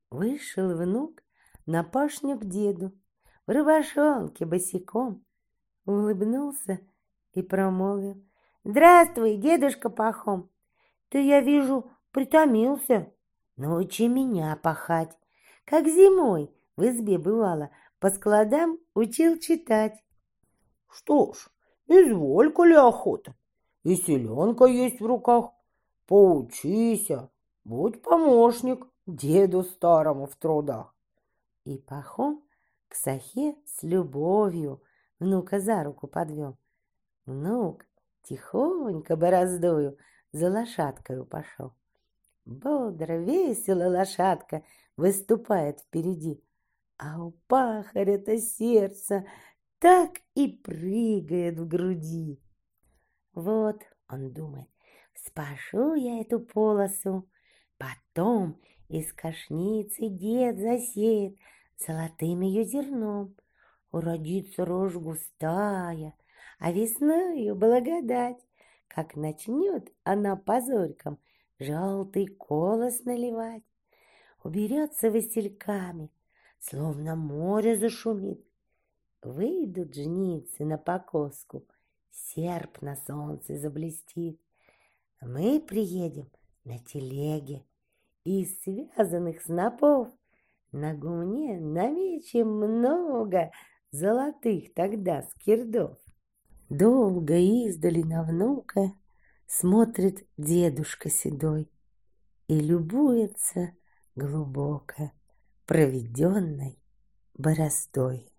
Вышел внук на пашню к деду, в рубашонке босиком, улыбнулся и промолвил: «Здравствуй, дедушка Пахом! Ты, я вижу, притомился. Научи меня пахать, как зимой в избе бывало, по складам учил читать». Что ж, изволь, коли охота, и селенка есть в руках. Поучися, будь помощник деду старому в трудах. И Пахом к Сахе с любовью внука за руку подвел. Внук тихонько бороздою за лошадкою пошел. Бодро, весело лошадка выступает впереди, а у пахаря-то сердце так и прыгает в груди. Вот, он думает, спашу я эту полосу, потом из кашницы дед засеет золотым ее зерном. Уродится рожь густая, а весною благодать, как начнет она позорькам желтый колос наливать, уберется васильками, словно море зашумит. Выйдут жницы на покоску, серп на солнце заблестит. Мы приедем на телеге, из связанных снопов на гумне намечем много золотых тогда скирдов. Долго издали на внука смотрит дедушка седой и любуется глубоко проведенной бороздой.